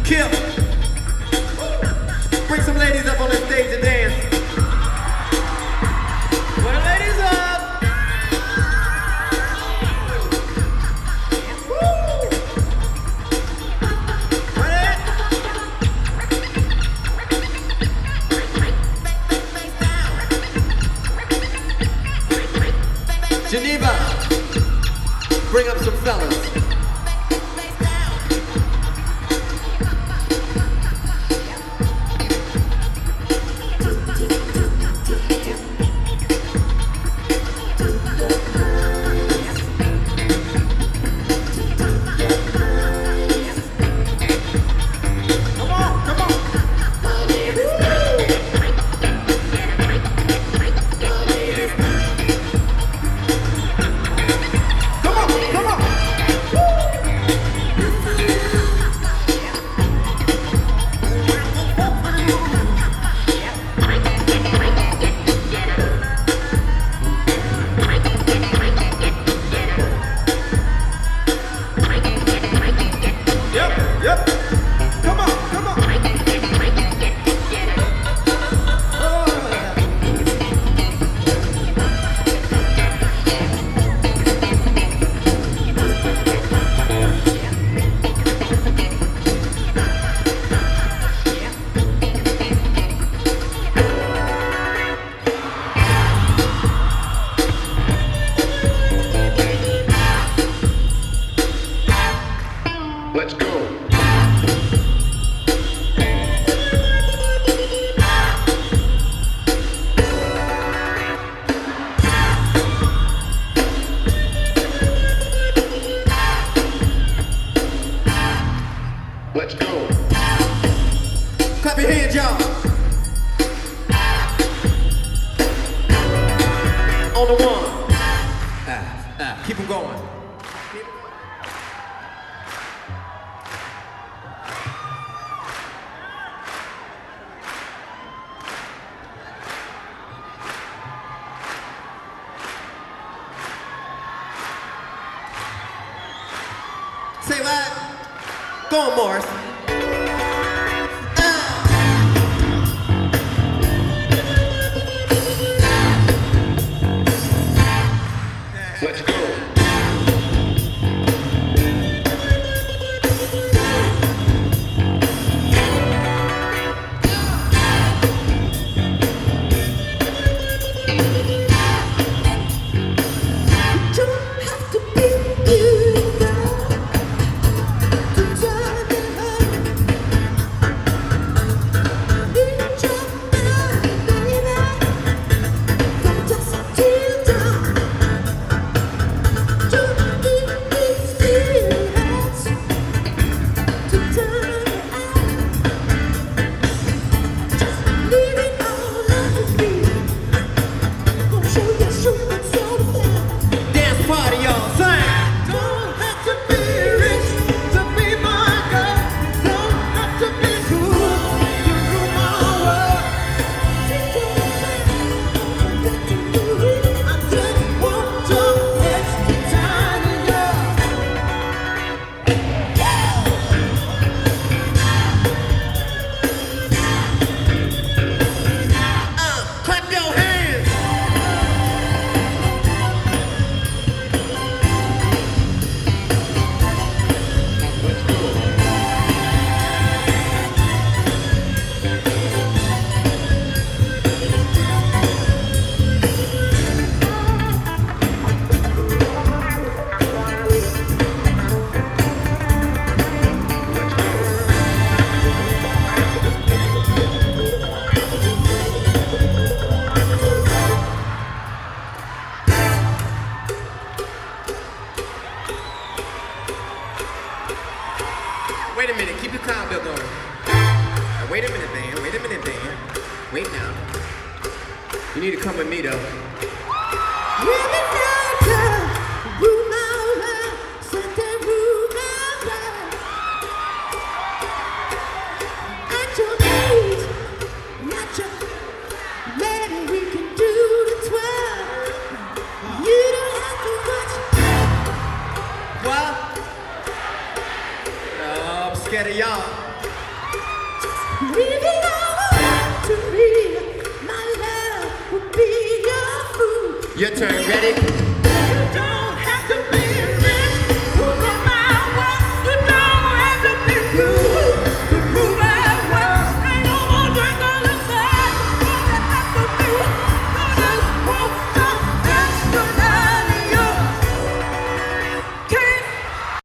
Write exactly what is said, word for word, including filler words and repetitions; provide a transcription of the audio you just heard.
Kim, bring some ladies up on the stage to dance. Where the ladies up? Woo! Ready? Geneva, bring up some fellas. Let's go. Let's go. Clap your hands, y'all. On the one. Ah, ah, keep them going. Say what? Go on, Morris. Let's go. Wait a minute, keep the clown bill going. Now, wait a minute, man. Wait a minute, man. Wait now. You need to come with me, though. Well, no, I'm scared of y'all. Your turn. Ready?